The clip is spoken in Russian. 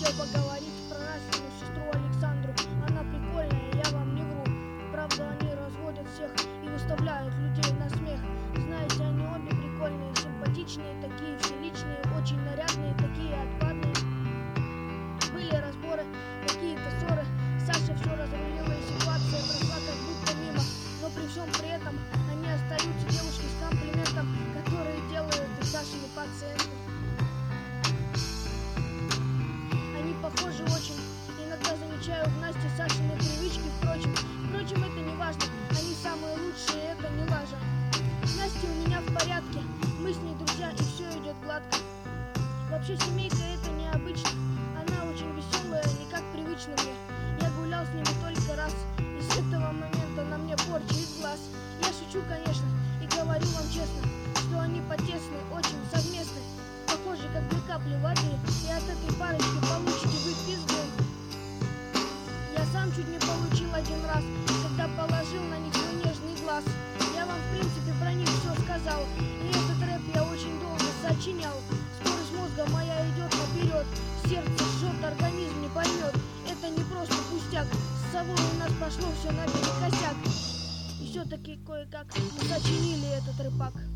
хотел поговорить про Настину сестру Александру. Она прикольная, я вам не вру. Правда, они разводят всех и выставляют людей на смех. Знаете, они обе прикольные, симпатичные, такие все личные, очень нарядные, такие отпадные. Были разборы, какие-то ссоры. Саша все разрулила, и ситуация прошла как будто мимо. Но при всем при этом они остаются девушки с комплиментом, которые делают и Сашины пациенты. Они похожи очень. Иногда замечаю в Насте Сашины привычки, впрочем, это не важно. Они самые лучшие, это не лажа. Настя у меня в порядке, мы с ней друзья, и все идет гладко. Вообще семейка это необычно. Она очень веселая, не как привычно мне. Я гулял с ними только раз, и с этого момента на мне порча из глаз. Я шучу, конечно, и говорю вам честно, что они потесны, очень совместны, похожи как две капли воды, и от этой парочки получите вы пизды. Я сам чуть не получил один раз, когда положил на них свой нежный глаз. Я вам в принципе про них все сказал, и этот рэп я очень долго сочинял. Скорость мозга моя идет наперед, сердце жжет, организм не поймет. Это не просто пустяк, с собой у нас пошло все наперекосяк. И все-таки кое-как сочинили этот рэпак.